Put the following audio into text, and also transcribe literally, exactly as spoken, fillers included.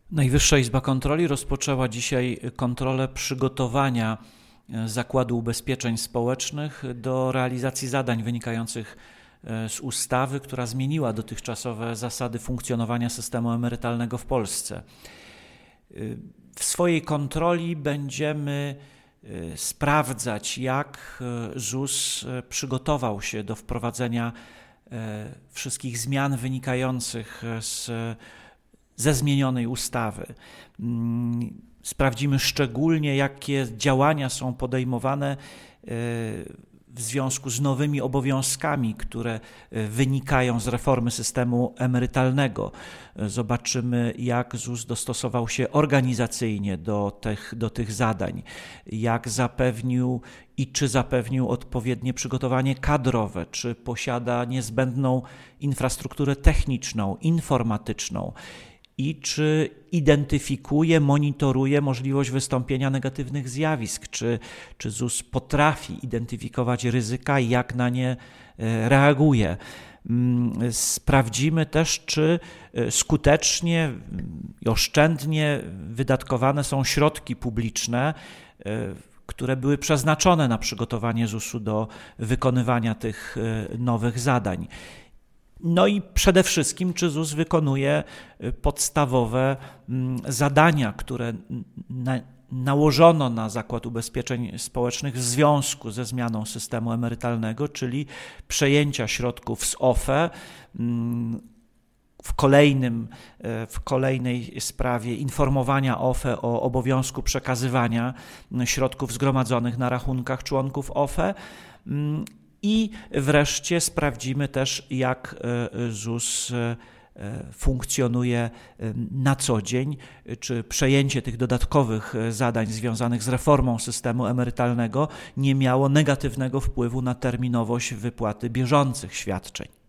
Najwyższa Izba Kontroli rozpoczęła dzisiaj kontrolę przygotowania Zakładu Ubezpieczeń Społecznych do realizacji zadań wynikających z ustawy, która zmieniła dotychczasowe zasady funkcjonowania systemu emerytalnego w Polsce. W swojej kontroli będziemy sprawdzać, jak ZUS przygotował się do wprowadzenia wszystkich zmian wynikających z, ze zmienionej ustawy. Sprawdzimy szczególnie, jakie działania są podejmowane w związku z nowymi obowiązkami, które wynikają z reformy systemu emerytalnego. Zobaczymy, jak ZUS dostosował się organizacyjnie do tych, do tych zadań, jak zapewnił i czy zapewnił odpowiednie przygotowanie kadrowe, czy posiada niezbędną infrastrukturę techniczną, informatyczną, i czy identyfikuje, monitoruje możliwość wystąpienia negatywnych zjawisk, czy, czy ZUS potrafi identyfikować ryzyka i jak na nie reaguje. Sprawdzimy też, czy skutecznie i oszczędnie wydatkowane są środki publiczne, które były przeznaczone na przygotowanie ZUS-u do wykonywania tych nowych zadań. No i przede wszystkim, czy ZUS wykonuje podstawowe zadania, które na, nałożono na Zakład Ubezpieczeń Społecznych w związku ze zmianą systemu emerytalnego, czyli przejęcia środków z O F E, w, kolejnym, w kolejnej sprawie informowania O F E o obowiązku przekazywania środków zgromadzonych na rachunkach członków O F E. I wreszcie sprawdzimy też, jak ZUS funkcjonuje na co dzień, czy przejęcie tych dodatkowych zadań związanych z reformą systemu emerytalnego nie miało negatywnego wpływu na terminowość wypłaty bieżących świadczeń.